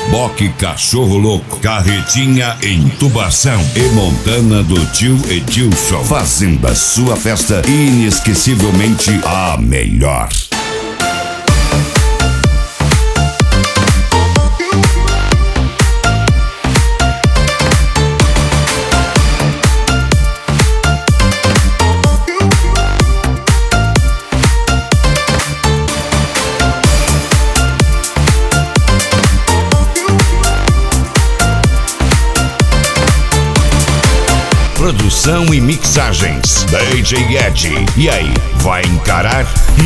Reboque Cachorro Louco, Carretinha Intubação e Montana do Tio Edilson, fazendo a sua festa inesquecivelmente a melhor. Produção e mixagens DJ Ed. E aí, vai encarar?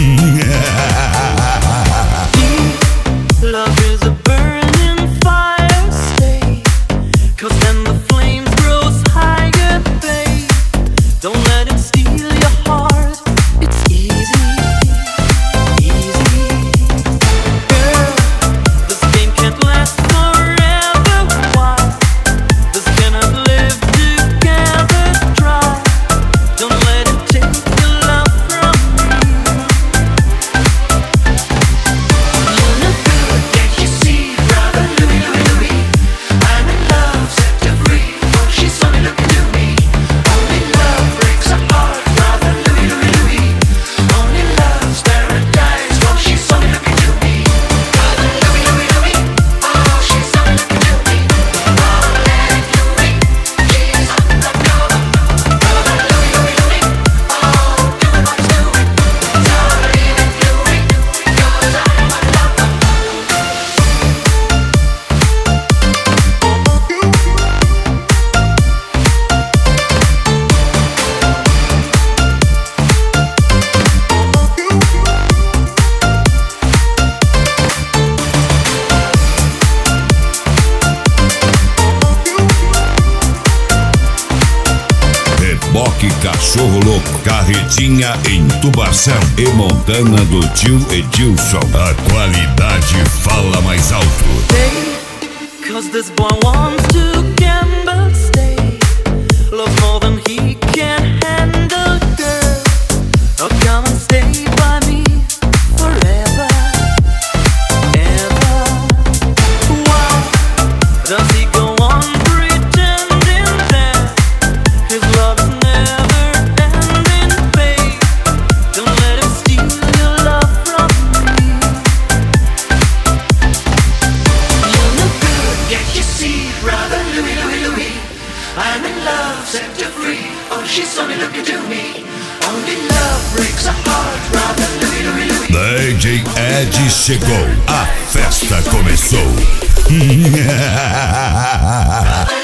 Love is a burning fire, stay, 'cause then the flames grows higher, babe. Don't let it steal your heart. It's easy, easy. Girl, this game can't last forever. Why? This cannot live together. Try. Don't let it take your love from me. You look good, can't you see, brother Louie, Louie, Louie? I'm in love, set her free. Oh, she's only looking to me. Only love breaks a heart, brother Louie, Louie, Louie. Only love's paradise. Oh, she's only looking to me. Brother Louie, Louie, Louie. Oh, she's only looking to me. Oh, let it Louie. She's undercover. Brother Louie, Louie, Louie. Oh, doing what's doing. Don't leave it Louie, 'cause I'm a lover. Reboque Cachorro Louco, Carretinha Intubação e Montana do Tio Edilson. A qualidade fala mais alto. Stay, 'cause this boy wants to gamble, stay. Love more than he can handle, girl. Oh, come and stay by me forever, ever. Why does he go on pretending that his love's never ending, babe? Don't let him steal your love from me. You look good, can't you see, brother Louie, Louie, Louie? I'm in love, set her free. Oh, she's only looking to me. Only love breaks a heart, brother Louie, Louie, Louie. DJ Ed chegou, a festa começou.